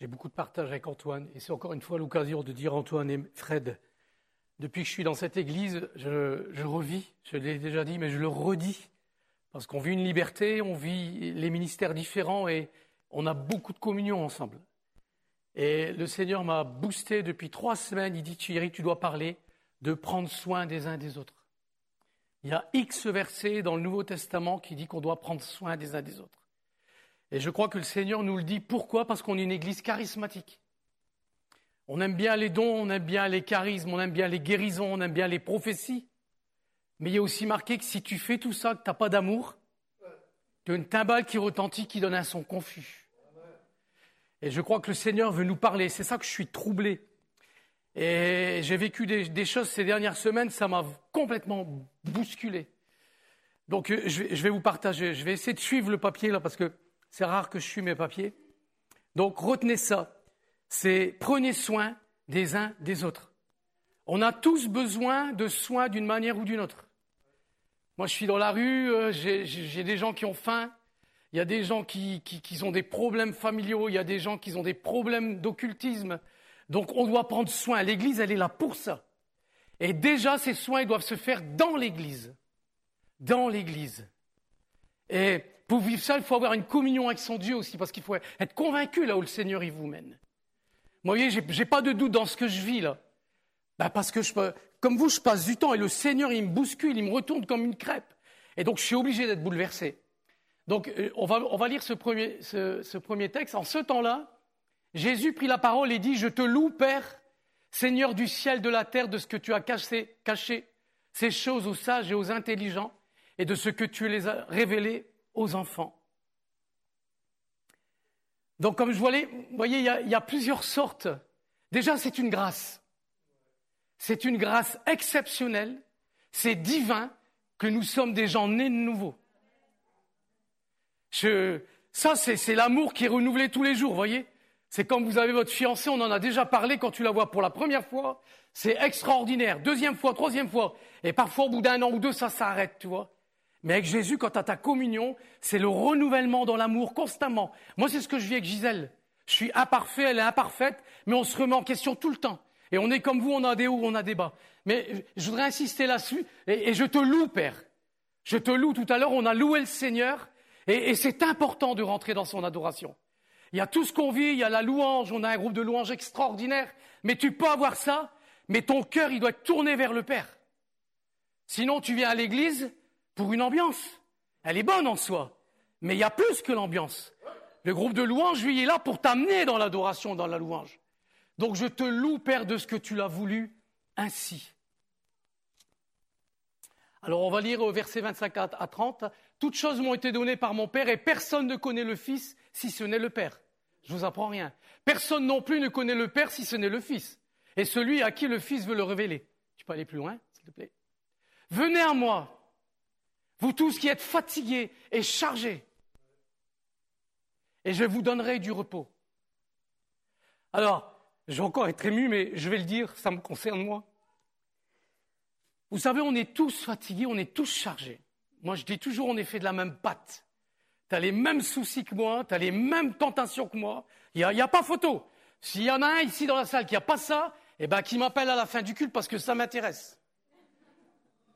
J'ai beaucoup de partage avec Antoine et c'est encore une fois l'occasion de dire Antoine et Fred, depuis que je suis dans cette église, je revis, je l'ai déjà dit, mais je le redis, parce qu'on vit une liberté, on vit les ministères différents et on a beaucoup de communion ensemble. Et le Seigneur m'a boosté depuis 3 semaines, il dit Thierry, tu dois parler de prendre soin des uns des autres. Il y a X versets dans le Nouveau Testament qui dit qu'on doit prendre soin des uns des autres. Et je crois que le Seigneur nous le dit. Pourquoi ? Parce qu'on est une église charismatique. On aime bien les dons, on aime bien les charismes, on aime bien les guérisons, on aime bien les prophéties. Mais il y a aussi marqué que si tu fais tout ça, que tu n'as pas d'amour, tu as une timbale qui retentit, qui donne un son confus. Et je crois que le Seigneur veut nous parler. C'est ça que je suis troublé. Et j'ai vécu des choses ces dernières semaines, ça m'a complètement bousculé. Donc je vais vous partager, je vais essayer de suivre le papier là parce que c'est rare que je suive mes papiers. Donc retenez ça, c'est prenez soin des uns des autres. On a tous besoin de soins d'une manière ou d'une autre. Moi je suis dans la rue, j'ai des gens qui ont faim, il y a des gens qui ont des problèmes familiaux, il y a des gens qui ont des problèmes d'occultisme. Donc on doit prendre soin. L'église, elle est là pour ça. Et déjà, ces soins, ils doivent se faire dans l'église. Dans l'église. Et pour vivre ça, il faut avoir une communion avec son Dieu aussi, parce qu'il faut être convaincu là où le Seigneur il vous mène. Moi, vous voyez, j'ai pas de doute dans ce que je vis là. Parce que comme vous, je passe du temps et le Seigneur, il me bouscule, il me retourne comme une crêpe. Et donc, je suis obligé d'être bouleversé. Donc, on va lire ce premier texte. En ce temps-là, Jésus prit la parole et dit « Je te loue, Père, Seigneur du ciel, de la terre, de ce que tu as caché ces choses aux sages et aux intelligents, et de ce que tu les as révélées aux enfants. » Donc, comme vous voyez, il y a plusieurs sortes. Déjà, c'est une grâce. C'est une grâce exceptionnelle. C'est divin que nous sommes des gens nés de nouveau. Ça, c'est l'amour qui est renouvelé tous les jours, vous voyez. C'est comme vous avez votre fiancé, on en a déjà parlé quand tu la vois pour la première fois. C'est extraordinaire. 2e fois, 3e fois. Et parfois, au bout d'1 an ou 2, ça s'arrête, tu vois. Mais avec Jésus, quand tu as ta communion, c'est le renouvellement dans l'amour constamment. Moi, c'est ce que je vis avec Gisèle. Je suis imparfait, elle est imparfaite, mais on se remet en question tout le temps. Et on est comme vous, on a des hauts, on a des bas. Mais je voudrais insister là-dessus. Et je te loue, Père. Je te loue. Tout à l'heure, on a loué le Seigneur. Et c'est important de rentrer dans son adoration. Il y a tout ce qu'on vit, il y a la louange, on a un groupe de louanges extraordinaire, mais tu peux avoir ça, mais ton cœur, il doit être tourné vers le Père. Sinon, tu viens à l'église pour une ambiance. Elle est bonne en soi, mais il y a plus que l'ambiance. Le groupe de louange, lui, il est là pour t'amener dans l'adoration, dans la louange. Donc, je te loue, Père, de ce que tu l'as voulu ainsi. Alors, on va lire au verset 25 à 30. « Toutes choses m'ont été données par mon Père et personne ne connaît le Fils si ce n'est le Père. » Je vous apprends rien. Personne non plus ne connaît le Père si ce n'est le Fils. Et celui à qui le Fils veut le révéler. Tu peux aller plus loin, s'il te plaît. « Venez à moi, vous tous qui êtes fatigués et chargés, et je vous donnerai du repos. » Alors, je vais encore être ému, mais je vais le dire, ça me concerne moi. Vous savez, on est tous fatigués, on est tous chargés. Moi, je dis toujours, on est fait de la même pâte. Tu as les mêmes soucis que moi, tu as les mêmes tentations que moi. Il y a pas photo. S'il y en a un ici dans la salle qui n'a pas ça, eh ben, qui m'appelle à la fin du culte parce que ça m'intéresse. D'accord ?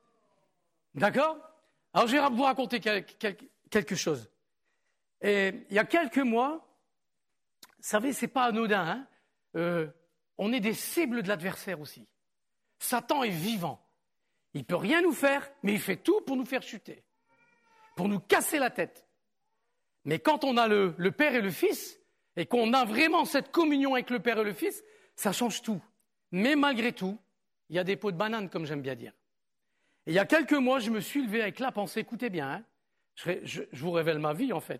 Alors, je vais vous raconter quelque chose. Et il y a quelques mois, vous savez, c'est pas anodin, hein, on est des cibles de l'adversaire aussi. Satan est vivant. Il ne peut rien nous faire, mais il fait tout pour nous faire chuter, pour nous casser la tête. Mais quand on a le Père et le Fils, et qu'on a vraiment cette communion avec le Père et le Fils, ça change tout. Mais malgré tout, il y a des pots de banane, comme j'aime bien dire. Et il y a quelques mois, je me suis levé avec la pensée, écoutez bien, hein, je vous révèle ma vie en fait.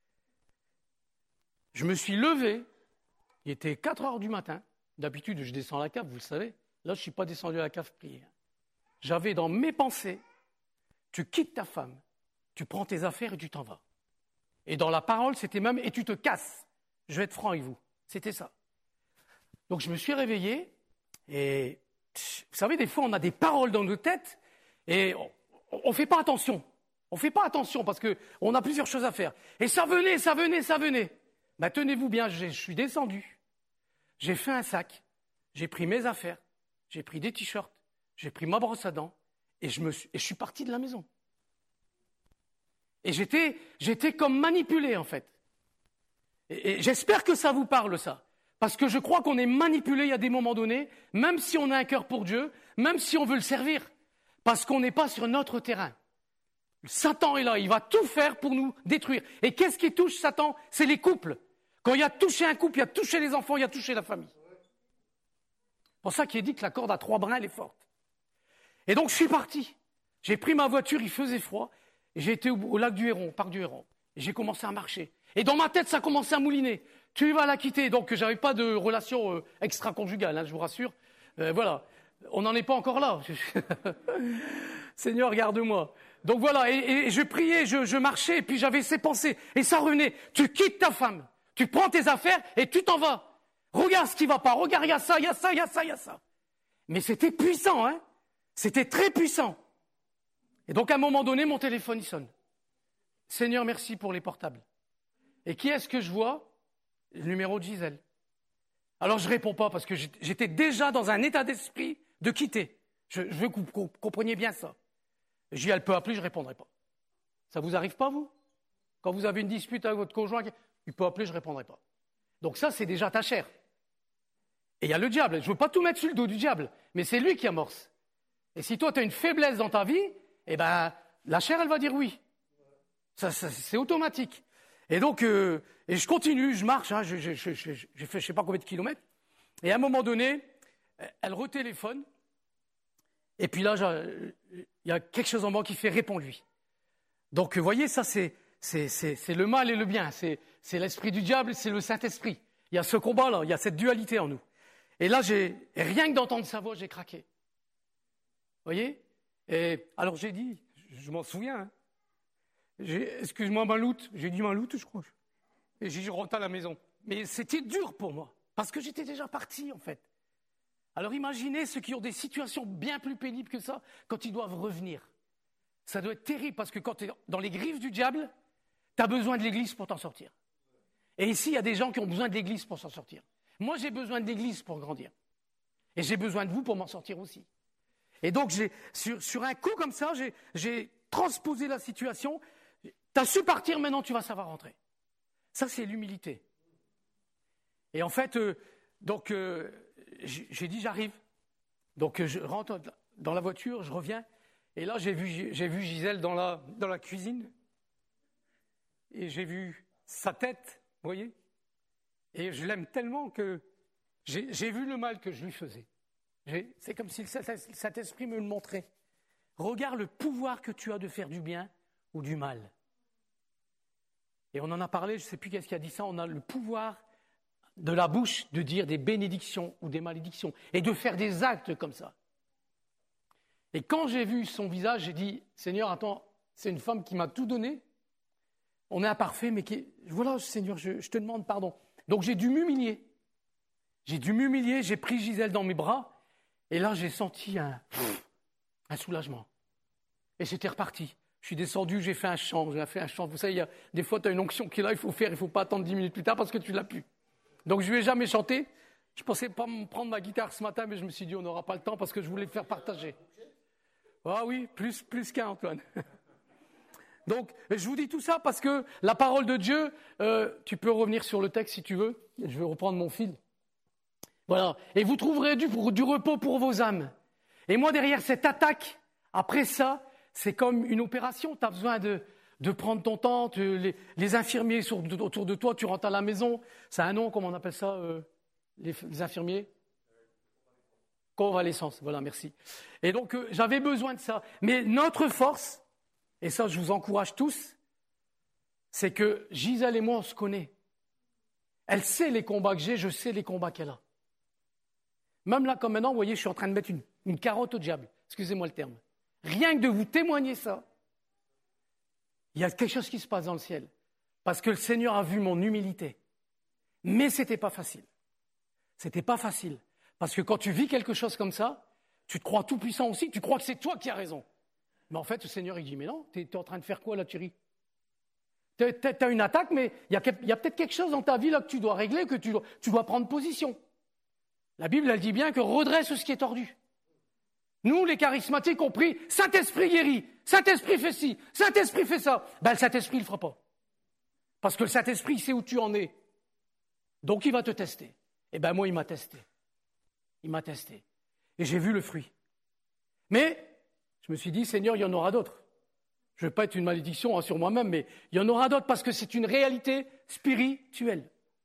Je me suis levé, il était 4 heures du matin. D'habitude, je descends à la cave, vous le savez. Là, je ne suis pas descendu à la cave prier. J'avais dans mes pensées, tu quittes ta femme, tu prends tes affaires et tu t'en vas. Et dans la parole, c'était même, et tu te casses. Je vais être franc avec vous. C'était ça. Donc, je me suis réveillé, et vous savez, des fois, on a des paroles dans nos têtes, et on ne fait pas attention. On ne fait pas attention parce qu'on a plusieurs choses à faire. Et ça venait. Ben, tenez-vous bien, je suis descendu, j'ai fait un sac, j'ai pris mes affaires, j'ai pris des t-shirts, j'ai pris ma brosse à dents et je suis parti de la maison. Et j'étais comme manipulé en fait. Et j'espère que ça vous parle ça. Parce que je crois qu'on est manipulé à des moments donnés, même si on a un cœur pour Dieu, même si on veut le servir, parce qu'on n'est pas sur notre terrain. Satan est là, il va tout faire pour nous détruire. Et qu'est-ce qui touche Satan? C'est les couples. Quand il a touché un couple, il a touché les enfants, il a touché la famille. C'est pour ça qu'il est dit que la corde à 3 brins, elle est forte. Et donc je suis parti. J'ai pris ma voiture, il faisait froid, et j'ai été au lac du Héron, parc du Héron. Et j'ai commencé à marcher. Et dans ma tête, ça commençait à mouliner. Tu vas la quitter. Donc, j'avais pas de relation extra-conjugale, hein, je vous rassure. Voilà. On n'en est pas encore là. Seigneur, garde-moi. Donc voilà. Et je priais, je marchais, et puis j'avais ces pensées. Et ça revenait. Tu quittes ta femme. Tu prends tes affaires et tu t'en vas. Regarde ce qui va pas. Regarde, il y a ça, il y a ça, il y a ça, il y a ça. Mais c'était puissant, hein. C'était très puissant. Et donc, à un moment donné, mon téléphone, il sonne. Seigneur, merci pour les portables. Et qui est-ce que je vois? Le numéro de Gisèle. Alors je réponds pas parce que j'étais déjà dans un état d'esprit de quitter. Je veux que vous compreniez bien ça. Je dis, elle peut appeler, je répondrai pas. Ça vous arrive pas, vous? Quand vous avez une dispute avec votre conjoint, il peut appeler, je répondrai pas. Donc ça, c'est déjà ta chair. Et il y a le diable. Je veux pas tout mettre sur le dos du diable, mais c'est lui qui amorce. Et si toi, tu as une faiblesse dans ta vie, eh ben, la chair, elle va dire oui. Ça, c'est automatique. Et donc, et je continue, je marche, hein, j'ai fait je sais pas combien de kilomètres. Et à un moment donné, elle retéléphone. Et puis là, il y a quelque chose en moi qui fait réponds-lui. Donc, vous voyez, ça, c'est le mal et le bien. C'est l'esprit du diable, c'est le Saint-Esprit. Il y a ce combat-là, il y a cette dualité en nous. Et là, rien que d'entendre sa voix, j'ai craqué. Vous voyez? Et alors, j'ai dit, je m'en souviens, hein. Excuse-moi, Maloute. J'ai dit Maloute, je crois. Et je rentre à la maison. Mais c'était dur pour moi, parce que j'étais déjà parti, en fait. Alors imaginez ceux qui ont des situations bien plus pénibles que ça, quand ils doivent revenir. Ça doit être terrible, parce que quand tu es dans les griffes du diable, tu as besoin de l'église pour t'en sortir. Et ici, il y a des gens qui ont besoin de l'église pour s'en sortir. Moi, j'ai besoin de l'église pour grandir. Et j'ai besoin de vous pour m'en sortir aussi. Et donc, sur un coup comme ça, j'ai transposé la situation. Tu as su partir, maintenant tu vas savoir rentrer. Ça, c'est l'humilité. Et en fait, j'ai dit j'arrive. Donc je rentre dans la voiture, je reviens. Et là, j'ai vu Gisèle dans la cuisine. Et j'ai vu sa tête, vous voyez. Et je l'aime tellement que j'ai vu le mal que je lui faisais. C'est comme si cet esprit me le montrait. Regarde le pouvoir que tu as de faire du bien ou du mal. Et on en a parlé, je ne sais plus qu'est-ce qui a dit ça, on a le pouvoir de la bouche de dire des bénédictions ou des malédictions et de faire des actes comme ça. Et quand j'ai vu son visage, j'ai dit, Seigneur, attends, c'est une femme qui m'a tout donné. On est imparfait, mais voilà, Seigneur, je te demande pardon. Donc j'ai dû m'humilier. J'ai pris Gisèle dans mes bras et là j'ai senti un soulagement. Et c'était reparti. Je suis descendu, j'ai fait un chant. Vous savez, des fois, tu as une onction qui est là, il faut faire, il ne faut pas attendre 10 minutes plus tard parce que tu ne l'as plus. Donc, je ne lui ai jamais chanté. Je ne pensais pas me prendre ma guitare ce matin, mais je me suis dit, on n'aura pas le temps parce que je voulais le faire partager. Ah oui, plus qu'un, Antoine. Donc, je vous dis tout ça parce que la parole de Dieu, tu peux revenir sur le texte si tu veux. Je vais reprendre mon fil. Voilà. Et vous trouverez du repos pour vos âmes. Et moi, derrière cette attaque, après ça, c'est comme une opération, tu as besoin de prendre ton temps, les infirmiers autour de toi, tu rentres à la maison, ça a un nom, comment on appelle ça, les infirmiers? Convalescence, voilà, merci. Et donc, j'avais besoin de ça. Mais notre force, et ça je vous encourage tous, c'est que Gisèle et moi, on se connaît. Elle sait les combats que j'ai, je sais les combats qu'elle a. Même là, comme maintenant, vous voyez, je suis en train de mettre une carotte au diable, excusez-moi le terme. Rien que de vous témoigner ça, il y a quelque chose qui se passe dans le ciel. Parce que le Seigneur a vu mon humilité. Mais ce n'était pas facile. C'était pas facile. Parce que quand tu vis quelque chose comme ça, tu te crois tout puissant aussi, tu crois que c'est toi qui as raison. Mais en fait, le Seigneur, il dit, mais non, tu es en train de faire quoi là, Thierry? Tu as une attaque, mais il y a peut-être quelque chose dans ta vie là que tu dois régler, que tu dois prendre position. La Bible, elle dit bien que redresse ce qui est tordu. Nous, les charismatiques, on prie, Saint-Esprit guérit, Saint-Esprit fait ci, Saint-Esprit fait ça. Ben, le Saint-Esprit, il ne le fera pas. Parce que le Saint-Esprit, il sait où tu en es. Donc, il va te tester. Eh bien, moi, il m'a testé. Il m'a testé. Et j'ai vu le fruit. Mais, je me suis dit, Seigneur, il y en aura d'autres. Je ne veux pas être une malédiction sur moi-même, mais il y en aura d'autres parce que c'est une réalité spirituelle.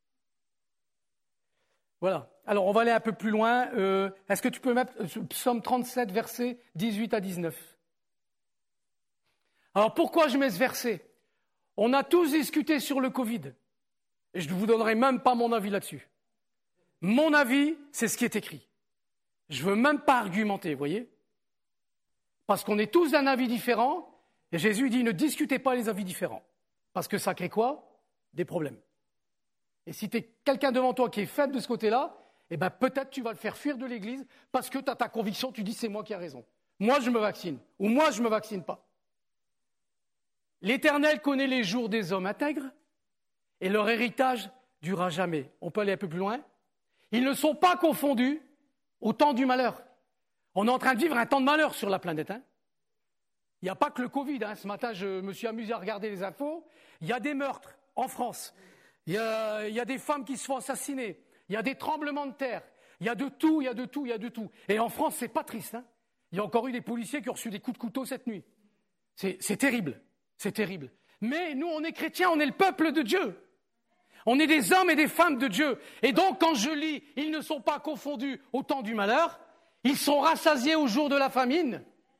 Voilà. Alors, on va aller un peu plus loin. Est-ce que tu peux mettre Psaume 37, versets 18 à 19 ? Alors, pourquoi je mets ce verset ? On a tous discuté sur le Covid. Et je ne vous donnerai même pas mon avis là-dessus. Mon avis, c'est ce qui est écrit. Je ne veux même pas argumenter, vous voyez ? Parce qu'on est tous d'un avis différent. Et Jésus dit, ne discutez pas les avis différents. Parce que ça crée quoi ? Des problèmes. Et si tu es quelqu'un devant toi qui est faible de ce côté-là, eh ben peut-être tu vas le faire fuir de l'église parce que tu as ta conviction, tu dis c'est moi qui ai raison. Moi je me vaccine ou moi je ne me vaccine pas. L'Éternel connaît les jours des hommes intègres et leur héritage durera jamais. On peut aller un peu plus loin. Ils ne sont pas confondus au temps du malheur. On est en train de vivre un temps de malheur sur la planète. Il n'y a pas que le Covid. Ce matin, je me suis amusé à regarder les infos. Il y a des meurtres en France. Il y a des femmes qui se font assassiner. Il y a des tremblements de terre. Il y a de tout, il y a de tout, il y a de tout. Et en France, c'est pas triste. Il y a encore eu des policiers qui ont reçu des coups de couteau cette nuit. C'est terrible. C'est terrible. Mais nous, on est chrétiens, on est le peuple de Dieu. On est des hommes et des femmes de Dieu. Et donc, quand je lis, ils ne sont pas confondus au temps du malheur. Ils sont rassasiés au jour de la famine.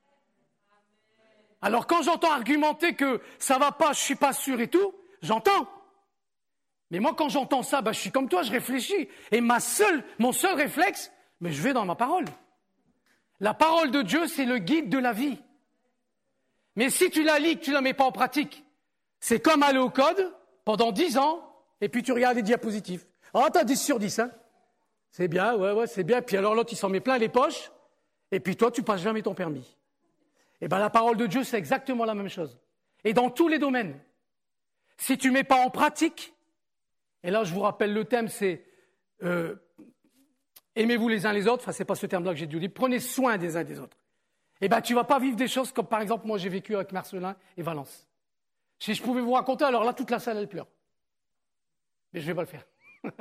Alors, quand j'entends argumenter que ça va pas, je suis pas sûr et tout, j'entends. Mais moi, quand j'entends ça, je suis comme toi, je réfléchis. Et mon seul réflexe, mais je vais dans ma parole. La parole de Dieu, c'est le guide de la vie. Mais si tu la lis, que tu la mets pas en pratique, c'est comme aller au code pendant 10 ans, et puis tu regardes les diapositives. Ah, t'as 10 sur 10, C'est bien, ouais, c'est bien. Puis alors l'autre, il s'en met plein les poches, et puis toi, tu passes jamais ton permis. Eh bien, la parole de Dieu, c'est exactement la même chose. Et dans tous les domaines. Si tu mets pas en pratique, et là, je vous rappelle, le thème, c'est aimez-vous les uns les autres. Enfin, c'est pas ce terme-là que j'ai dû dire. Prenez soin des uns des autres. Eh ben, tu vas pas vivre des choses comme, par exemple, moi, j'ai vécu avec Marcelin et Valence. Si je pouvais vous raconter, alors là, toute la salle, elle pleure. Mais je vais pas le faire.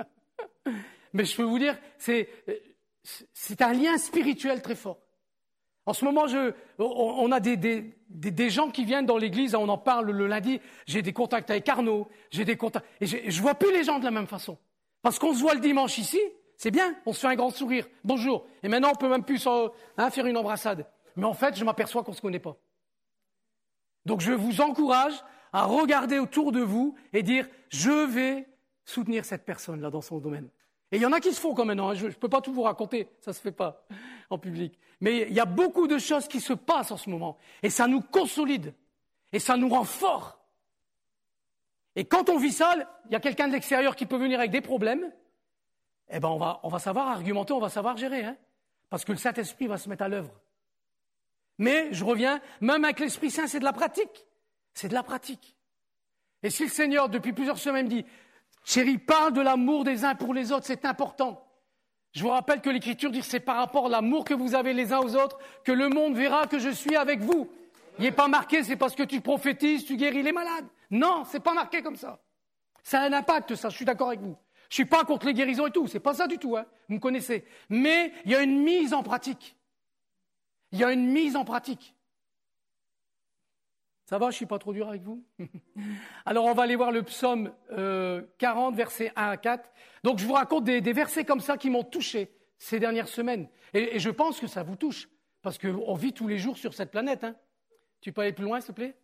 Mais je peux vous dire, c'est un lien spirituel très fort. En ce moment, on a des gens qui viennent dans l'église, on en parle le lundi, j'ai des contacts avec Arnaud, j'ai des contacts, et je vois plus les gens de la même façon. Parce qu'on se voit le dimanche ici, c'est bien, on se fait un grand sourire, bonjour, et maintenant on peut même plus faire une embrassade. Mais en fait, je m'aperçois qu'on se connaît pas. Donc je vous encourage à regarder autour de vous et dire, je vais soutenir cette personne-là dans son domaine. Et il y en a qui se font quand même, je ne peux pas tout vous raconter, ça ne se fait pas en public. Mais il y a beaucoup de choses qui se passent en ce moment. Et ça nous consolide. Et ça nous rend forts. Et quand on vit ça, il y a quelqu'un de l'extérieur qui peut venir avec des problèmes. Eh ben on va savoir argumenter, on va savoir gérer. Parce que le Saint-Esprit va se mettre à l'œuvre. Mais, je reviens, même avec l'Esprit Saint, c'est de la pratique. C'est de la pratique. Et si le Seigneur, depuis plusieurs semaines, dit chérie, parle de l'amour des uns pour les autres, c'est important. Je vous rappelle que l'Écriture dit que c'est par rapport à l'amour que vous avez les uns aux autres que le monde verra que je suis avec vous. Il n'est pas marqué, c'est parce que tu prophétises, tu guéris les malades. Non, c'est pas marqué comme ça. Ça a un impact, ça, je suis d'accord avec vous. Je suis pas contre les guérisons et tout, c'est pas ça du tout, vous me connaissez. Mais il y a une mise en pratique. Il y a une mise en pratique. Ça va, je ne suis pas trop dur avec vous? Alors, on va aller voir le psaume 40, versets 1 à 4. Donc, je vous raconte des versets comme ça qui m'ont touché ces dernières semaines. Et je pense que ça vous touche, parce qu'on vit tous les jours sur cette planète. Tu peux aller plus loin, s'il te plaît?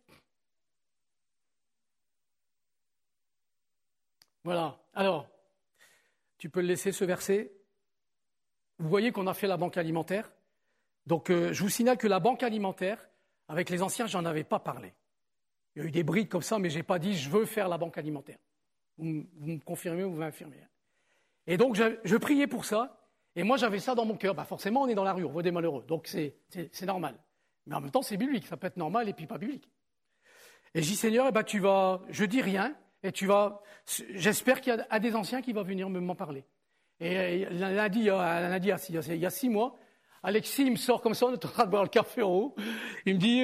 Voilà. Alors, tu peux le laisser, ce verset. Vous voyez qu'on a fait la banque alimentaire. Donc, je vous signale que la banque alimentaire, avec les anciens, je n'en avais pas parlé. Il y a eu des brides comme ça, mais je n'ai pas dit « je veux faire la banque alimentaire ». Vous me confirmez ou vous m'infirmez. Et donc, je priais pour ça, et moi, j'avais ça dans mon cœur. Forcément, on est dans la rue, on voit des malheureux, donc c'est normal. Mais en même temps, c'est biblique, ça peut être normal et puis pas biblique. Et je dis, Seigneur, je dis rien, et j'espère qu'il y a des anciens qui vont venir m'en parler. Et lundi, il y a 6 mois, Alexis, il me sort comme ça, on est en train de boire le café en haut. Il me dit,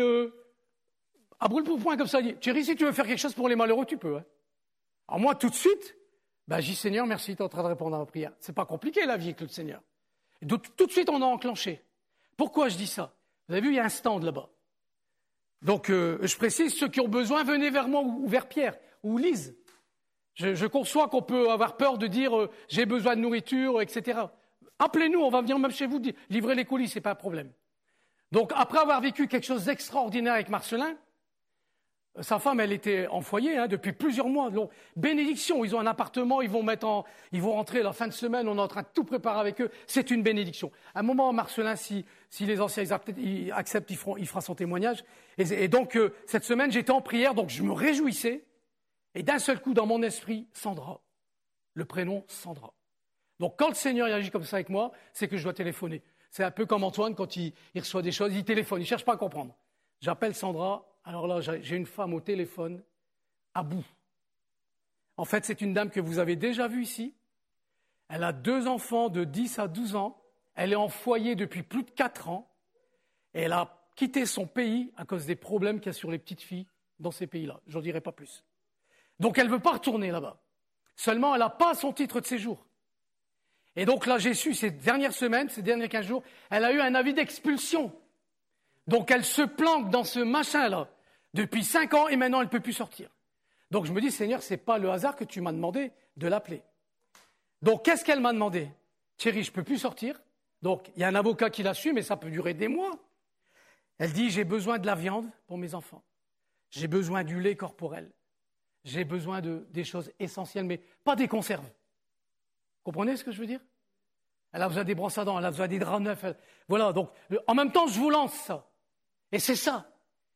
à brûle pour point comme ça, il dit, Thierry, si tu veux faire quelque chose pour les malheureux, tu peux. Hein. Alors moi, tout de suite, je dis, Seigneur, merci, tu es en train de répondre à ma prière. C'est pas compliqué la vie avec le Seigneur. Et donc, tout de suite, on a enclenché. Pourquoi je dis ça? Vous avez vu, il y a un stand là-bas. Donc, je précise, ceux qui ont besoin, venez vers moi ou vers Pierre ou Lise. Je conçois qu'on peut avoir peur de dire j'ai besoin de nourriture, etc. Appelez-nous, on va venir même chez vous livrer les colis, c'est pas un problème. Donc, après avoir vécu quelque chose d'extraordinaire avec Marcelin, sa femme, elle était en foyer depuis plusieurs mois. Donc, bénédiction, ils ont un appartement, ils vont rentrer la fin de semaine, on est en train de tout préparer avec eux. C'est une bénédiction. À un moment, Marcelin, si les anciens ils acceptent, il fera son témoignage. Et donc, cette semaine, j'étais en prière, donc je me réjouissais. Et d'un seul coup, dans mon esprit, Sandra, le prénom Sandra. Donc, quand le Seigneur agit comme ça avec moi, c'est que je dois téléphoner. C'est un peu comme Antoine, quand il reçoit des choses, il téléphone, il ne cherche pas à comprendre. J'appelle Sandra. Alors là, j'ai une femme au téléphone, à bout. En fait, c'est une dame que vous avez déjà vue ici. Elle a 2 enfants de 10 à 12 ans. Elle est en foyer depuis plus de 4 ans. Et elle a quitté son pays à cause des problèmes qu'il y a sur les petites filles dans ces pays-là. Je n'en dirai pas plus. Donc, elle ne veut pas retourner là-bas. Seulement, elle n'a pas son titre de séjour. Et donc là, j'ai su ces dernières semaines, ces derniers 15 jours, elle a eu un avis d'expulsion. Donc, elle se planque dans ce machin-là depuis 5 ans et maintenant, elle ne peut plus sortir. Donc, je me dis, Seigneur, ce n'est pas le hasard que tu m'as demandé de l'appeler. Donc, qu'est-ce qu'elle m'a demandé? Thierry, je ne peux plus sortir. Donc, il y a un avocat qui l'a su, mais ça peut durer des mois. Elle dit, j'ai besoin de la viande pour mes enfants. J'ai besoin du lait corporel. J'ai besoin des choses essentielles, mais pas des conserves. Vous comprenez ce que je veux dire? Elle a besoin des brosses à dents, elle a besoin des draps neufs. Voilà, donc, en même temps, je vous lance ça. Et c'est ça.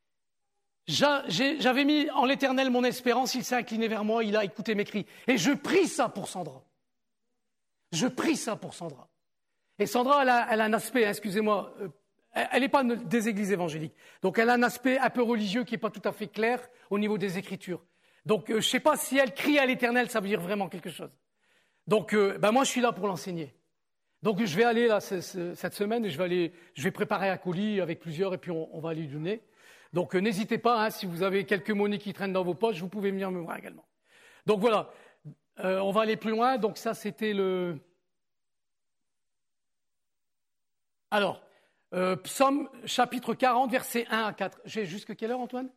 J'avais mis en l'Éternel mon espérance, il s'est incliné vers moi, il a écouté mes cris. Et je prie ça pour Sandra. Je prie ça pour Sandra. Et Sandra, elle a un aspect, excusez-moi, elle n'est pas des églises évangéliques. Donc elle a un aspect un peu religieux qui n'est pas tout à fait clair au niveau des Écritures. Donc je ne sais pas si elle crie à l'Éternel, ça veut dire vraiment quelque chose. Donc moi je suis là pour l'enseigner. Donc je vais aller là cette semaine et je vais préparer un colis avec plusieurs et puis on va aller lui donner. Donc n'hésitez pas, si vous avez quelques monnaies qui traînent dans vos poches, vous pouvez venir me voir également. Donc voilà, on va aller plus loin. Donc ça c'était le... Alors, Psaume chapitre 40, versets 1 à 4. J'ai jusqu'à quelle heure, Antoine?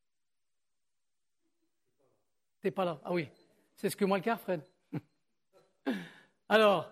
T'es pas là? Ah oui, c'est ce que moi le quart, Fred. Alors,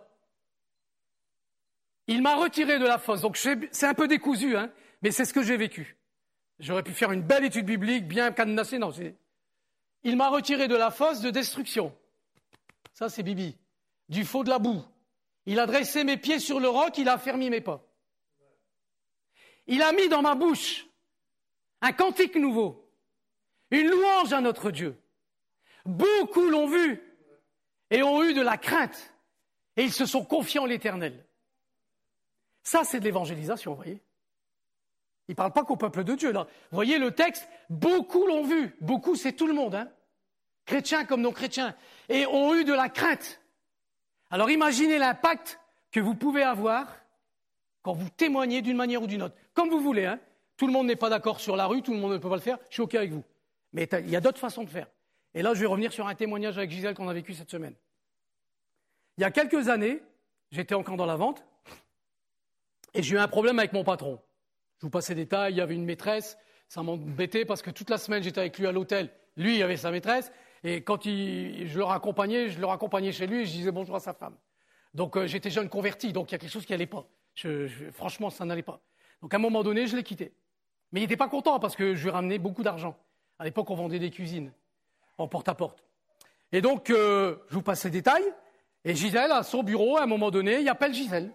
il m'a retiré de la fosse. Donc c'est un peu décousu, mais c'est ce que j'ai vécu. J'aurais pu faire une belle étude biblique, bien cadenassée. Non, il m'a retiré de la fosse de destruction. Ça, c'est Bibi. Du faux de la boue. Il a dressé mes pieds sur le roc, il a affermi mes pas. Il a mis dans ma bouche un cantique nouveau, une louange à notre Dieu. Beaucoup l'ont vu et ont eu de la crainte et ils se sont confiés en l'Éternel. Ça, c'est de l'évangélisation, vous voyez. Il ne parle pas qu'au peuple de Dieu, là. Vous voyez le texte, beaucoup l'ont vu. Beaucoup, c'est tout le monde, chrétiens comme non chrétiens, et ont eu de la crainte. Alors imaginez l'impact que vous pouvez avoir quand vous témoignez d'une manière ou d'une autre. Comme vous voulez, Tout le monde n'est pas d'accord sur la rue, tout le monde ne peut pas le faire, je suis OK avec vous. Mais il y a d'autres façons de faire. Et là, je vais revenir sur un témoignage avec Gisèle qu'on a vécu cette semaine. Il y a quelques années, j'étais encore dans la vente, et j'ai eu un problème avec mon patron. Je vous passe les détails, il y avait une maîtresse, ça m'embêtait parce que toute la semaine j'étais avec lui à l'hôtel, lui il avait sa maîtresse, et quand je le raccompagnais chez lui et je disais bonjour à sa femme. Donc j'étais jeune converti, donc il y a quelque chose qui n'allait pas. Franchement, ça n'allait pas. Donc à un moment donné, je l'ai quitté. Mais il n'était pas content parce que je lui ramenais beaucoup d'argent. À l'époque, on vendait des cuisines en porte-à-porte. Et donc, je vous passe les détails, et Gisèle, à son bureau, à un moment donné, il appelle Gisèle.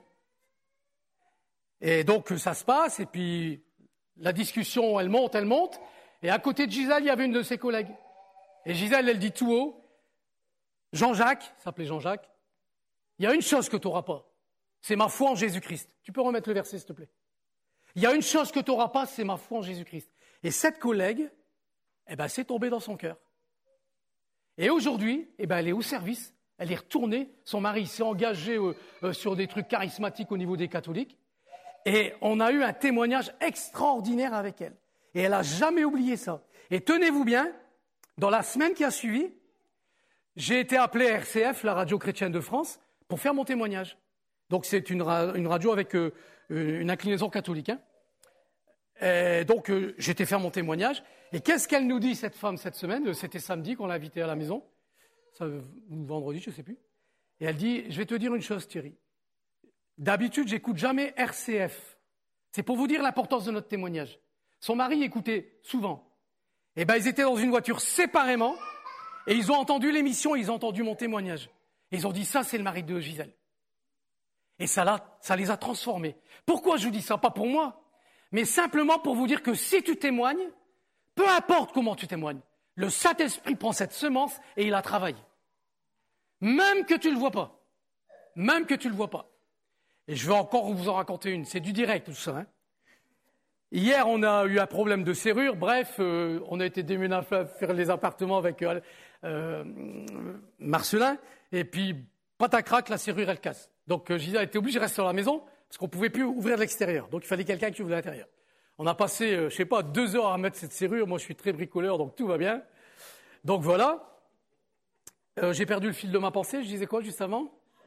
Et donc, ça se passe, et puis la discussion, elle monte, et à côté de Gisèle, il y avait une de ses collègues. Et Gisèle, elle dit tout haut, Jean-Jacques, il s'appelait Jean-Jacques, il y a une chose que tu n'auras pas, c'est ma foi en Jésus-Christ. Tu peux remettre le verset, s'il te plaît. Il y a une chose que tu n'auras pas, c'est ma foi en Jésus-Christ. Et cette collègue, eh ben, c'est tombé dans son cœur. Et aujourd'hui, eh ben, elle est au service, elle est retournée, son mari s'est engagé sur des trucs charismatiques au niveau des catholiques, et on a eu un témoignage extraordinaire avec elle. Et elle n'a jamais oublié ça. Et tenez-vous bien, dans la semaine qui a suivi, j'ai été appelé à RCF, la radio chrétienne de France, pour faire mon témoignage. Donc c'est une radio avec une inclinaison catholique. Hein. Et donc j'étais faire mon témoignage. Et qu'est-ce qu'elle nous dit, cette femme, cette semaine? C'était samedi qu'on l'a invitée à la maison, ou vendredi, je ne sais plus. Et elle dit, je vais te dire une chose, Thierry. D'habitude, j'écoute jamais RCF. C'est pour vous dire l'importance de notre témoignage. Son mari écoutait souvent. Eh ben, ils étaient dans une voiture séparément, et ils ont entendu l'émission, ils ont entendu mon témoignage. Et ils ont dit, ça, c'est le mari de Gisèle. Et ça les a transformés. Pourquoi je vous dis ça? Pas pour moi, mais simplement pour vous dire que si tu témoignes, peu importe comment tu témoignes, le Saint-Esprit prend cette semence et il la travaille. Même que tu ne le vois pas. Même que tu ne le vois pas. Et je vais encore vous en raconter une. C'est du direct, tout ça. Hein. Hier, on a eu un problème de serrure. Bref, on a été déménagé à faire les appartements avec Marcelin. Et puis, patacrac, la serrure, elle casse. Donc, Gisèle a été obligée de rester à la maison parce qu'on ne pouvait plus ouvrir de l'extérieur. Donc, il fallait quelqu'un qui ouvre de l'intérieur. On a passé, je ne sais pas, 2 heures à mettre cette serrure. Moi, je suis très bricoleur, donc tout va bien. Donc, voilà. J'ai perdu le fil de ma pensée. Je disais quoi juste avant?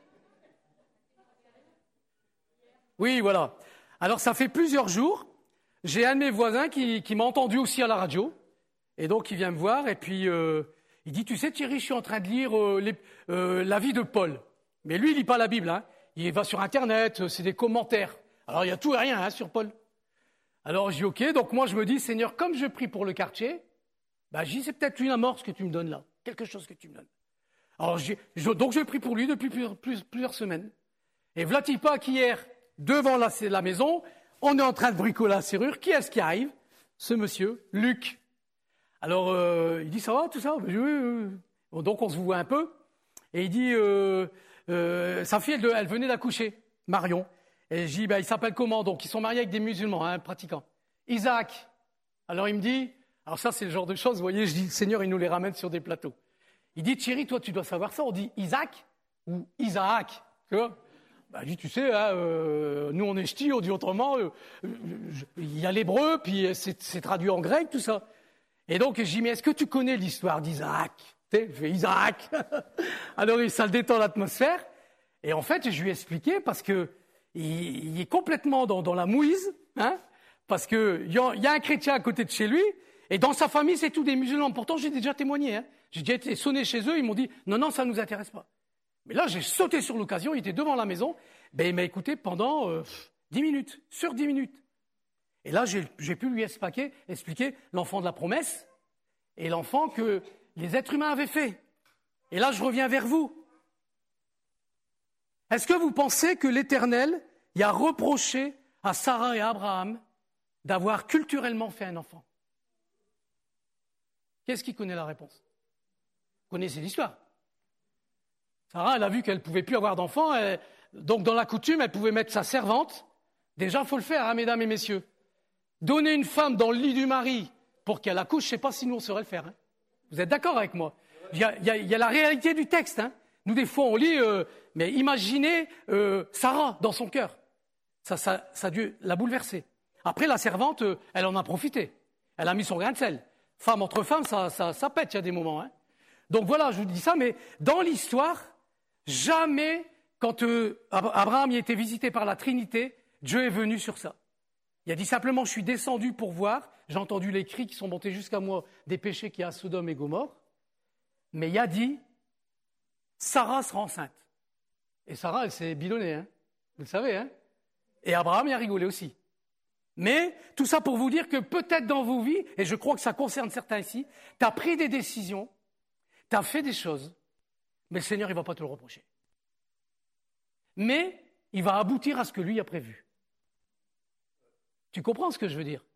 Oui, voilà. Alors, ça fait plusieurs jours. J'ai un de mes voisins qui m'a entendu aussi à la radio. Et donc, il vient me voir et puis il dit, tu sais Thierry, je suis en train de lire la vie de Paul. Mais lui, il lit pas la Bible. Hein. Il va sur Internet, c'est des commentaires. Alors, il y a tout et rien hein, sur Paul. Alors, je dis, ok. Donc, moi, je me dis, Seigneur, comme je prie pour le quartier, je dis, c'est peut-être une amorce que tu me donnes là. Quelque chose que tu me donnes. Alors, donc, je prie pour lui depuis plusieurs semaines. Et voilà-t-il pas qu'hier, devant la maison, on est en train de bricoler la serrure. Qui est-ce qui arrive? Ce monsieur, Luc. Alors, il dit, ça va, tout ça? Oui. Donc, on se voit un peu. Et il dit, sa fille, elle venait d'accoucher, Marion. Et je dis, il s'appelle comment? Donc, ils sont mariés avec des musulmans, hein, pratiquants. Isaac. Alors, il me dit, alors ça, c'est le genre de choses, vous voyez, je dis, Seigneur, il nous les ramène sur des plateaux. Il dit, Thierry, toi, tu dois savoir ça. On dit Isaac ou Isaac. Tu vois? Je dis, tu sais, hein, nous, on est ch'tis, on dit autrement. Il y a l'hébreu, puis c'est traduit en grec, tout ça. Et donc, je dis, mais est-ce que tu connais l'histoire d'Isaac? Tu sais, je fais Isaac. Alors, ça détend l'atmosphère. Et en fait, je lui ai expliqué parce que il est complètement dans la mouise, hein, parce qu'il y a un chrétien à côté de chez lui, et dans sa famille, c'est tous des musulmans. Pourtant, j'ai déjà témoigné. Hein. J'ai déjà été sonné chez eux, ils m'ont dit, non, ça ne nous intéresse pas. Mais là, j'ai sauté sur l'occasion, il était devant la maison, il m'a écouté pendant 10 minutes, sur 10 minutes. Et là, j'ai pu lui expliquer l'enfant de la promesse et l'enfant que les êtres humains avaient fait. Et là, je reviens vers vous. Est-ce que vous pensez que l'Éternel y a reproché à Sarah et à Abraham d'avoir culturellement fait un enfant? Qu'est-ce qui connaît la réponse? Vous connaissez l'histoire. Sarah, elle a vu qu'elle ne pouvait plus avoir d'enfant, donc dans la coutume, elle pouvait mettre sa servante. Déjà, il faut le faire, hein, mesdames et messieurs. Donner une femme dans le lit du mari pour qu'elle accouche, je ne sais pas si nous, on saurait le faire. Hein. Vous êtes d'accord avec moi? Il y a la réalité du texte. Hein. Nous, des fois, on lit, mais imaginez Sarah dans son cœur. Ça a dû la bouleverser. Après, la servante, elle en a profité. Elle a mis son grain de sel. Femme entre femmes, ça pète, il y a des moments. Hein. Donc voilà, je vous dis ça, mais dans l'histoire, jamais, quand Abraham y était visité par la Trinité, Dieu est venu sur ça. Il a dit simplement, je suis descendu pour voir, j'ai entendu les cris qui sont montés jusqu'à moi des péchés qu'il y a à Sodome et Gomorrhe, mais il a dit, Sarah sera enceinte. Et Sarah, elle s'est bidonnée, hein, vous le savez, hein. Et Abraham y a rigolé aussi. Mais tout ça pour vous dire que peut-être dans vos vies, et je crois que ça concerne certains ici, tu as pris des décisions, tu as fait des choses, mais le Seigneur, il ne va pas te le reprocher. Mais il va aboutir à ce que lui a prévu. Tu comprends ce que je veux dire?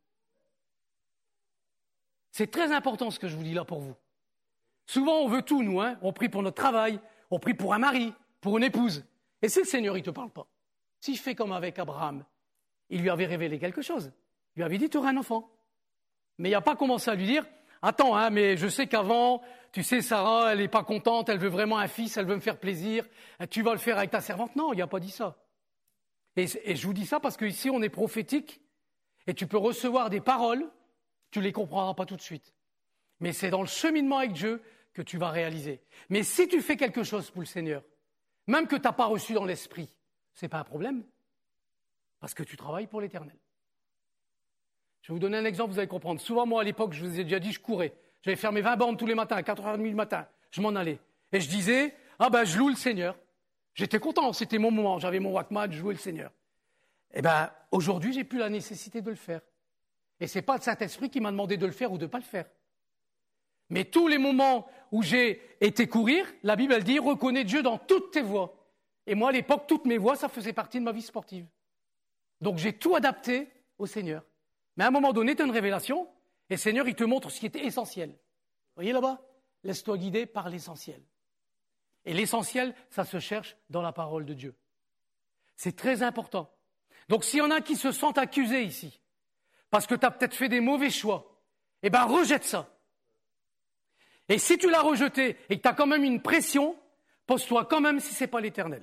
C'est très important ce que je vous dis là pour vous. Souvent, on veut tout, nous. Hein. On prie pour notre travail, on prie pour un mari, pour une épouse. Et si le Seigneur, il ne te parle pas, s'il fait comme avec Abraham, il lui avait révélé quelque chose. Il lui avait dit, tu auras un enfant. Mais il n'a pas commencé à lui dire, attends, hein, mais je sais qu'avant, tu sais, Sarah, elle n'est pas contente, elle veut vraiment un fils, elle veut me faire plaisir, tu vas le faire avec ta servante. Non, il n'y a pas dit ça. Et je vous dis ça parce qu'ici, on est prophétique, et tu peux recevoir des paroles, tu ne les comprendras pas tout de suite. Mais c'est dans le cheminement avec Dieu que tu vas réaliser. Mais si tu fais quelque chose pour le Seigneur, même que tu n'as pas reçu dans l'esprit, ce n'est pas un problème, parce que tu travailles pour l'Éternel. Je vais vous donner un exemple, vous allez comprendre. Souvent, moi, à l'époque, je vous ai déjà dit, je courais. J'avais fait mes 20 bornes tous les matins, à 4h30 du matin. Je m'en allais. Et je disais, je loue le Seigneur. J'étais content, c'était mon moment. J'avais mon Walkman, je louais le Seigneur. Aujourd'hui, j'ai plus la nécessité de le faire. Et ce n'est pas le Saint-Esprit qui m'a demandé de le faire ou de ne pas le faire. Mais tous les moments où j'ai été courir, la Bible, elle dit, reconnais Dieu dans toutes tes voies. Et moi, à l'époque, toutes mes voies, ça faisait partie de ma vie sportive. Donc, j'ai tout adapté au Seigneur. Mais à un moment donné, tu as une révélation, et le Seigneur, il te montre ce qui était essentiel. Vous voyez là-bas? Laisse-toi guider par l'essentiel. Et l'essentiel, ça se cherche dans la parole de Dieu. C'est très important. Donc, s'il y en a qui se sentent accusés ici, parce que tu as peut-être fait des mauvais choix, rejette ça. Et si tu l'as rejeté et que tu as quand même une pression, pose-toi quand même si ce n'est pas l'Éternel.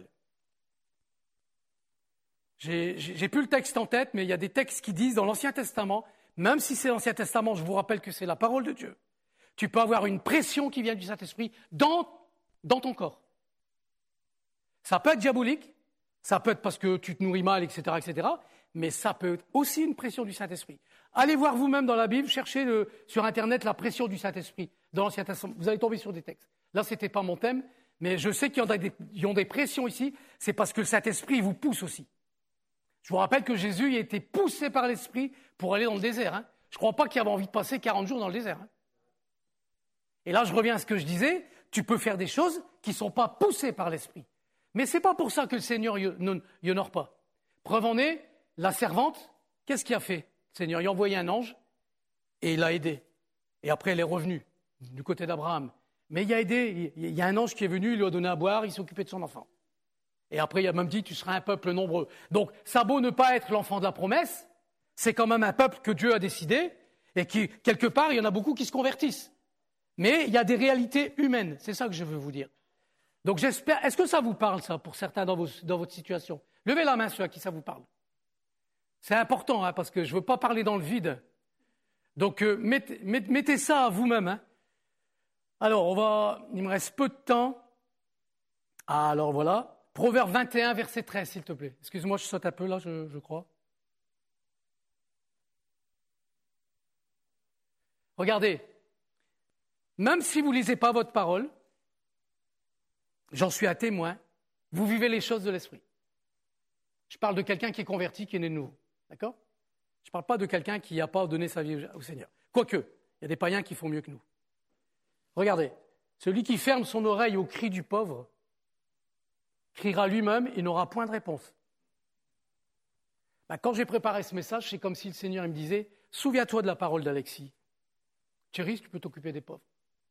J'ai plus le texte en tête, mais il y a des textes qui disent dans l'Ancien Testament, même si c'est l'Ancien Testament, je vous rappelle que c'est la parole de Dieu, tu peux avoir une pression qui vient du Saint-Esprit dans ton corps. Ça peut être diabolique, ça peut être parce que tu te nourris mal, etc., mais ça peut être aussi une pression du Saint-Esprit. Allez voir vous-même dans la Bible, cherchez sur Internet la pression du Saint-Esprit dans l'Ancien Testament. Vous allez tomber sur des textes. Là, ce n'était pas mon thème, mais je sais qu'il y a des pressions ici, c'est parce que le Saint-Esprit vous pousse aussi. Je vous rappelle que Jésus a été poussé par l'Esprit pour aller dans le désert. Hein. Je ne crois pas qu'il avait envie de passer 40 jours dans le désert. Hein. Et là, je reviens à ce que je disais, tu peux faire des choses qui ne sont pas poussées par l'Esprit. Mais ce n'est pas pour ça que le Seigneur y honore pas. Preuve en est, la servante, qu'est-ce qu'il a fait? Le Seigneur il a envoyé un ange et il l'a aidé. Et après, elle est revenue du côté d'Abraham. Mais il a aidé, il y a un ange qui est venu, il lui a donné à boire, il s'est occupé de son enfant. Et après, il a même dit, tu seras un peuple nombreux. Donc, ça a beau ne pas être l'enfant de la promesse, c'est quand même un peuple que Dieu a décidé, et qui, quelque part, il y en a beaucoup qui se convertissent. Mais il y a des réalités humaines, c'est ça que je veux vous dire. Donc j'espère, est-ce que ça vous parle ça, pour certains dans votre situation? Levez la main ceux à qui ça vous parle. C'est important, hein, parce que je ne veux pas parler dans le vide. Donc mettez ça à vous-même. Hein. Alors, il me reste peu de temps. Alors voilà. Proverbe 21, verset 13, s'il te plaît. Excuse-moi, je saute un peu là, je crois. Regardez, même si vous ne lisez pas votre parole, j'en suis un témoin, vous vivez les choses de l'esprit. Je parle de quelqu'un qui est converti, qui est né de nouveau. D'accord? Je ne parle pas de quelqu'un qui n'a pas donné sa vie au Seigneur. Quoique, il y a des païens qui font mieux que nous. Regardez, celui qui ferme son oreille au cri du pauvre, criera lui-même et n'aura point de réponse. Quand j'ai préparé ce message, c'est comme si le Seigneur me disait, souviens-toi de la parole d'Alexis. Thierry, tu peux t'occuper des pauvres.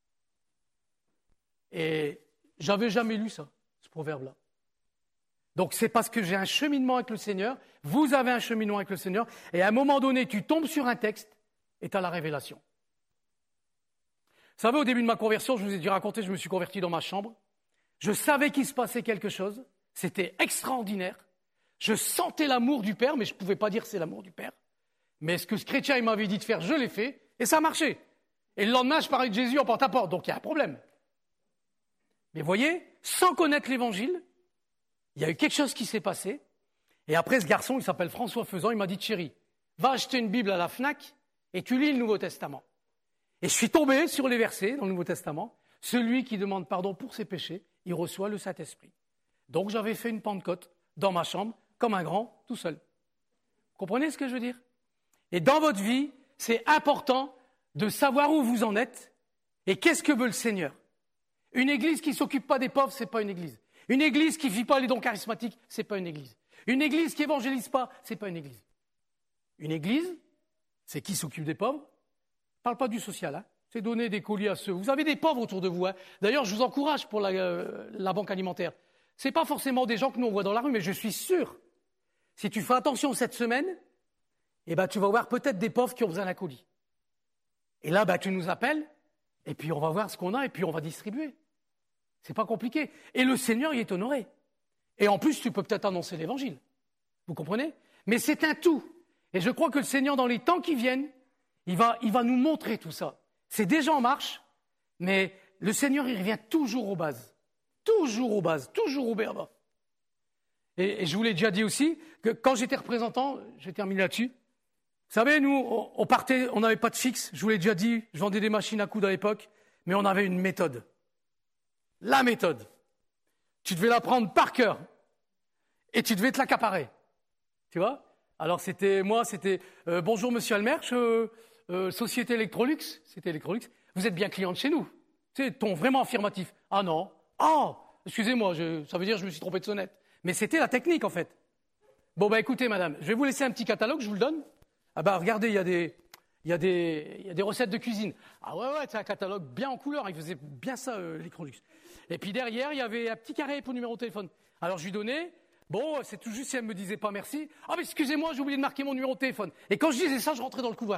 Et j'avais jamais lu ça, ce proverbe-là. Donc c'est parce que j'ai un cheminement avec le Seigneur, vous avez un cheminement avec le Seigneur, et à un moment donné, tu tombes sur un texte et tu as la révélation. Vous savez, au début de ma conversion, je vous ai dû raconter, je me suis converti dans ma chambre. Je savais qu'il se passait quelque chose, c'était extraordinaire. Je sentais l'amour du Père, mais je ne pouvais pas dire que c'est l'amour du Père. Mais ce que ce chrétien il m'avait dit de faire, je l'ai fait, et ça a marché. Et le lendemain, je parlais de Jésus en porte-à-porte, donc il y a un problème. Mais voyez, sans connaître l'Évangile, il y a eu quelque chose qui s'est passé. Et après, ce garçon, il s'appelle François Faisan, il m'a dit, Thierry, va acheter une Bible à la FNAC et tu lis le Nouveau Testament. Et je suis tombé sur les versets dans le Nouveau Testament. Celui qui demande pardon pour ses péchés, il reçoit le Saint-Esprit. Donc j'avais fait une Pentecôte dans ma chambre, comme un grand, tout seul. Vous comprenez ce que je veux dire? Et dans votre vie, c'est important de savoir où vous en êtes et qu'est-ce que veut le Seigneur. Une église qui ne s'occupe pas des pauvres, ce n'est pas une église. Une église qui ne vit pas les dons charismatiques, ce n'est pas une église. Une église qui n'évangélise pas, ce n'est pas une église. Une église, c'est qui s'occupe des pauvres. Je ne parle pas du social, hein. C'est donner des colis à ceux. Vous avez des pauvres autour de vous. Hein. D'ailleurs, je vous encourage pour la banque alimentaire. Ce n'est pas forcément des gens que nous on voit dans la rue, mais je suis sûr, si tu fais attention cette semaine, tu vas voir peut-être des pauvres qui ont besoin d'un colis. Et là, tu nous appelles, et puis on va voir ce qu'on a, et puis on va distribuer. C'est pas compliqué. Et le Seigneur y est honoré. Et en plus, tu peux peut-être annoncer l'Évangile. Vous comprenez? Mais c'est un tout. Et je crois que le Seigneur, dans les temps qui viennent, il va nous montrer tout ça. C'est déjà en marche, mais le Seigneur, il revient toujours aux bases. Toujours aux bases, toujours au béaba. Et je vous l'ai déjà dit aussi, que quand j'étais représentant, je termine là-dessus, vous savez, nous, on partait, on n'avait pas de fixe, je vous l'ai déjà dit, je vendais des machines à coudre à l'époque, mais on avait une méthode. La méthode. Tu devais la prendre par cœur, et tu devais te l'accaparer. Tu vois? Alors c'était bonjour monsieur Almerch, société Electrolux, c'était Electrolux, vous êtes bien client de chez nous. C'est ton vraiment affirmatif. Ah non. Ah, excusez-moi, ça veut dire que je me suis trompé de sonnette. Mais c'était la technique en fait. Bon écoutez madame, je vais vous laisser un petit catalogue, je vous le donne. Ah regardez, il y a des recettes de cuisine. Ah ouais, c'est un catalogue bien en couleur, il faisait bien ça Electrolux. Et puis derrière, il y avait un petit carré pour le numéro de téléphone. Alors je lui donnais. Bon, c'est tout juste si elle me disait pas merci. Ah, mais excusez-moi, j'ai oublié de marquer mon numéro de téléphone. Et quand je disais ça, je rentrais dans le couloir.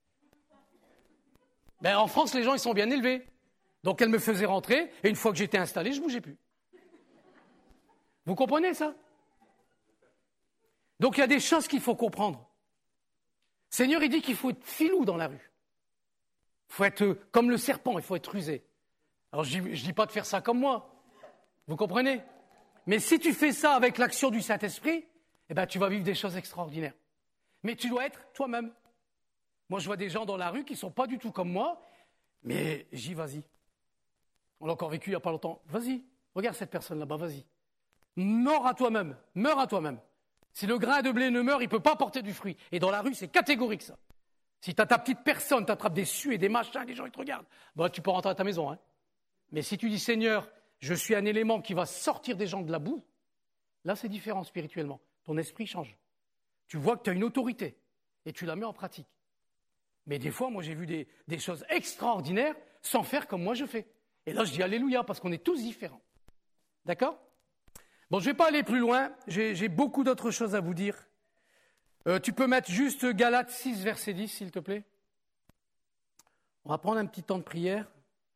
En France, les gens, ils sont bien élevés. Donc, elle me faisait rentrer, et une fois que j'étais installé, je bougeais plus. Vous comprenez ça? Donc, il y a des choses qu'il faut comprendre. Seigneur, il dit qu'il faut être filou dans la rue. Il faut être comme le serpent, il faut être rusé. Alors, je dis pas de faire ça comme moi. Vous comprenez? Mais si tu fais ça avec l'action du Saint-Esprit, tu vas vivre des choses extraordinaires. Mais tu dois être toi-même. Moi, je vois des gens dans la rue qui ne sont pas du tout comme moi, mais vas-y. On l'a encore vécu il n'y a pas longtemps. Vas-y, regarde cette personne là-bas, vas-y. Meurs à toi-même, meurs à toi-même. Si le grain de blé ne meurt, il ne peut pas porter du fruit. Et dans la rue, c'est catégorique ça. Si tu as ta petite personne, tu attrapes des sues et des machins, les gens ils te regardent, tu peux rentrer à ta maison. Hein. Mais si tu dis, Seigneur, je suis un élément qui va sortir des gens de la boue, là c'est différent spirituellement. Ton esprit change. Tu vois que tu as une autorité et tu la mets en pratique. Mais des fois, moi j'ai vu des choses extraordinaires sans faire comme moi je fais. Et là je dis alléluia parce qu'on est tous différents. D'accord? Bon, je ne vais pas aller plus loin, j'ai beaucoup d'autres choses à vous dire. Tu peux mettre juste Galates 6, verset 10, s'il te plaît. On va prendre un petit temps de prière.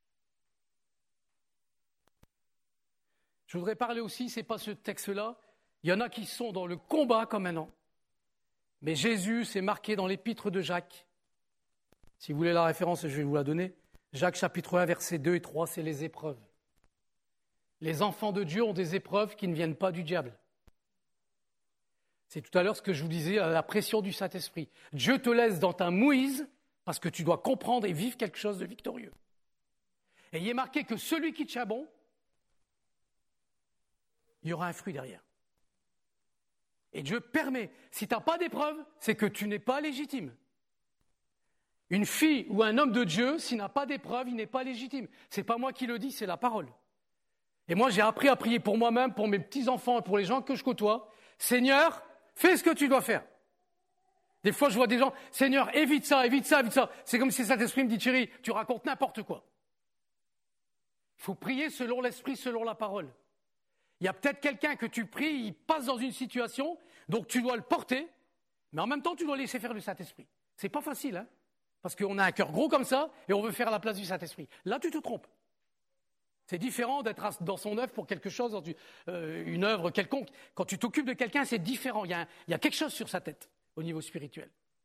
Je voudrais parler aussi, ce n'est pas ce texte-là, il y en a qui sont dans le combat comme maintenant. Mais Jésus, c'est marqué dans l'épître de Jacques. Si vous voulez la référence, je vais vous la donner. Jacques chapitre 1, versets 2 et 3, c'est les épreuves. Les enfants de Dieu ont des épreuves qui ne viennent pas du diable. C'est tout à l'heure ce que je vous disais, la pression du Saint-Esprit. Dieu te laisse dans ta mouise parce que tu dois comprendre et vivre quelque chose de victorieux. Et il est marqué que celui qui tient bon, il y aura un fruit derrière. Et Dieu permet. Si tu n'as pas d'épreuve, c'est que tu n'es pas légitime. Une fille ou un homme de Dieu, s'il n'a pas d'épreuve, il n'est pas légitime. Ce n'est pas moi qui le dis, c'est la parole. Et moi, j'ai appris à prier pour moi-même, pour mes petits-enfants et pour les gens que je côtoie. Seigneur, fais ce que tu dois faire. Des fois, je vois des gens, Seigneur, évite ça, évite ça, évite ça. C'est comme si Saint-Esprit me dit, Thierry, tu racontes n'importe quoi. Il faut prier selon l'Esprit, selon la parole. Il y a peut-être quelqu'un que tu pries, il passe dans une situation, donc tu dois le porter, mais en même temps, tu dois laisser faire le Saint-Esprit. C'est pas facile, hein, parce qu'on a un cœur gros comme ça, et on veut faire à la place du Saint-Esprit. Là, tu te trompes. C'est différent d'être dans son œuvre pour quelque chose, dans une œuvre quelconque. Quand tu t'occupes de quelqu'un, c'est différent. Il y a quelque chose sur sa tête, au niveau spirituel.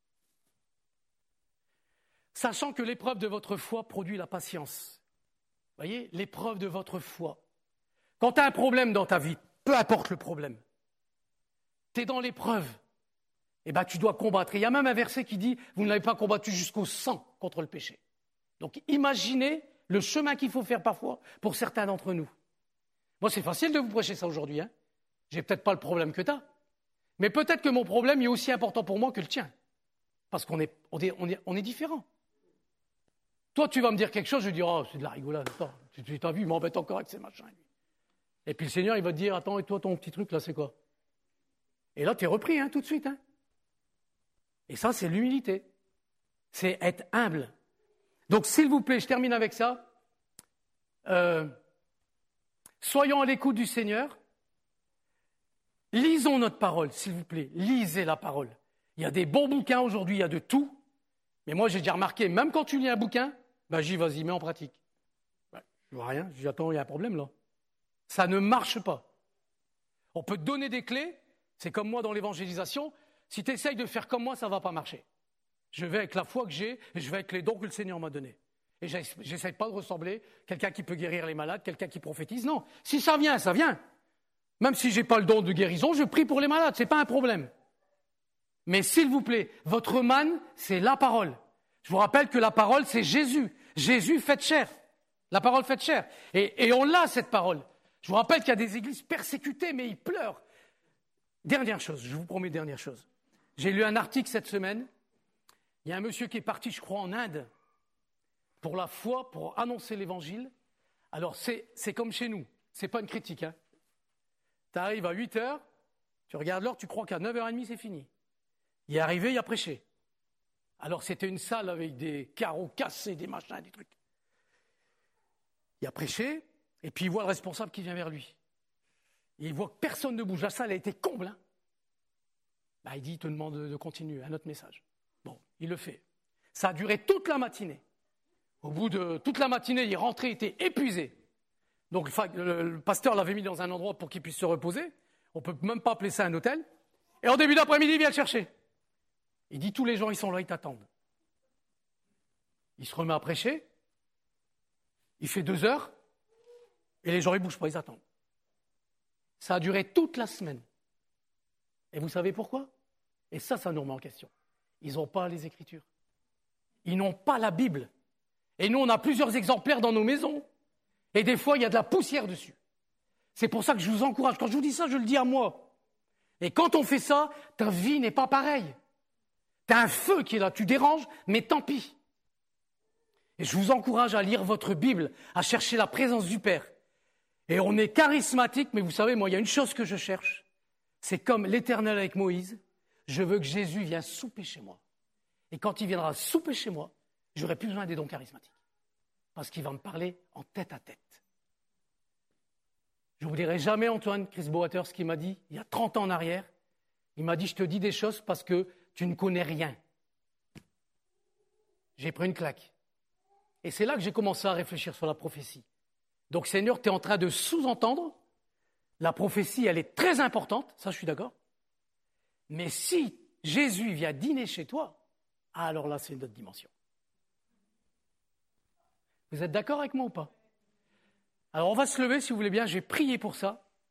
Sachant que l'épreuve de votre foi produit la patience. Vous voyez, l'épreuve de votre foi. Quand tu as un problème dans ta vie, peu importe le problème, tu es dans l'épreuve, tu dois combattre. Et il y a même un verset qui dit, vous ne l'avez pas combattu jusqu'au sang contre le péché. Donc imaginez le chemin qu'il faut faire parfois pour certains d'entre nous. Moi, c'est facile de vous prêcher ça aujourd'hui. Hein. J'ai peut-être pas le problème que tu as. Mais peut-être que mon problème est aussi important pour moi que le tien. Parce qu'on est différents. Toi, tu vas me dire quelque chose, je vais dire, oh, c'est de la rigolade. Attends, tu t'as vu, il m'embête encore avec ces machins. Et puis le Seigneur, il va te dire, attends, et toi, ton petit truc, là, c'est quoi? Et là, tu es repris, hein, tout de suite. Hein. Et ça, c'est l'humilité. C'est être humble. Donc, s'il vous plaît, je termine avec ça. Soyons à l'écoute du Seigneur. Lisons notre parole, s'il vous plaît. Lisez la parole. Il y a des bons bouquins aujourd'hui, il y a de tout. Mais moi, j'ai déjà remarqué, même quand tu lis un bouquin, ben, j'y vas-y, mets en pratique. Ben, je vois rien, je dis, attends, il y a un problème là. Ça ne marche pas. On peut te donner des clés, c'est comme moi dans l'évangélisation, si tu essayes de faire comme moi, ça ne va pas marcher. Je vais avec la foi que j'ai, et je vais avec les dons que le Seigneur m'a donnés. Et j'essaie pas de ressembler quelqu'un qui peut guérir les malades, quelqu'un qui prophétise. Non, si ça vient, ça vient. Même si j'ai pas le don de guérison, je prie pour les malades, c'est pas un problème. Mais s'il vous plaît, votre manne, c'est la parole. Je vous rappelle que la parole, c'est Jésus. Jésus fait chair. La parole fait chair. Et on l'a, cette parole. Je vous rappelle qu'il y a des églises persécutées, mais ils pleurent. Dernière chose, je vous promets dernière chose. J'ai lu un article cette semaine. Il y a un monsieur qui est parti, je crois, en Inde, pour la foi, pour annoncer l'évangile. Alors, c'est comme chez nous. C'est pas une critique, hein. Tu arrives à 8h, tu regardes l'heure, tu crois qu'à 9h30, c'est fini. Il est arrivé, il a prêché. Alors, c'était une salle avec des carreaux cassés, des machins, des trucs. Il a prêché, et puis il voit le responsable qui vient vers lui. Et il voit que personne ne bouge. La salle a été comble, hein. Il dit, il te demande de continuer, un autre message. Bon, il le fait. Ça a duré toute la matinée. Au bout de toute la matinée, il est rentré, il était épuisé. Donc le pasteur l'avait mis dans un endroit pour qu'il puisse se reposer. On ne peut même pas appeler ça un hôtel. Et en début d'après-midi, il vient le chercher. Il dit, tous les gens, ils sont là, ils t'attendent. Il se remet à prêcher. Il fait 2 heures. Et les gens, ils ne bougent pas, ils attendent. Ça a duré toute la semaine. Et vous savez pourquoi? Et ça nous remet en question. Ils n'ont pas les Écritures. Ils n'ont pas la Bible. Et nous, on a plusieurs exemplaires dans nos maisons. Et des fois, il y a de la poussière dessus. C'est pour ça que je vous encourage. Quand je vous dis ça, je le dis à moi. Et quand on fait ça, ta vie n'est pas pareille. Tu as un feu qui est là, tu déranges, mais tant pis. Et je vous encourage à lire votre Bible, à chercher la présence du Père. Et on est charismatique, mais vous savez, moi, il y a une chose que je cherche. C'est comme l'Éternel avec Moïse. Je veux que Jésus vienne souper chez moi. Et quand il viendra souper chez moi, j'aurai plus besoin des dons charismatiques. Parce qu'il va me parler en tête à tête. Je n'oublierai jamais Antoine Chris Boaters qui m'a dit, il y a 30 ans en arrière, il m'a dit, je te dis des choses parce que tu ne connais rien. J'ai pris une claque. Et c'est là que j'ai commencé à réfléchir sur la prophétie. Donc Seigneur, tu es en train de sous-entendre, la prophétie, elle est très importante, ça je suis d'accord. Mais si Jésus vient dîner chez toi, alors là c'est une autre dimension. Vous êtes d'accord avec moi ou pas? Alors on va se lever si vous voulez bien, je vais prier pour ça.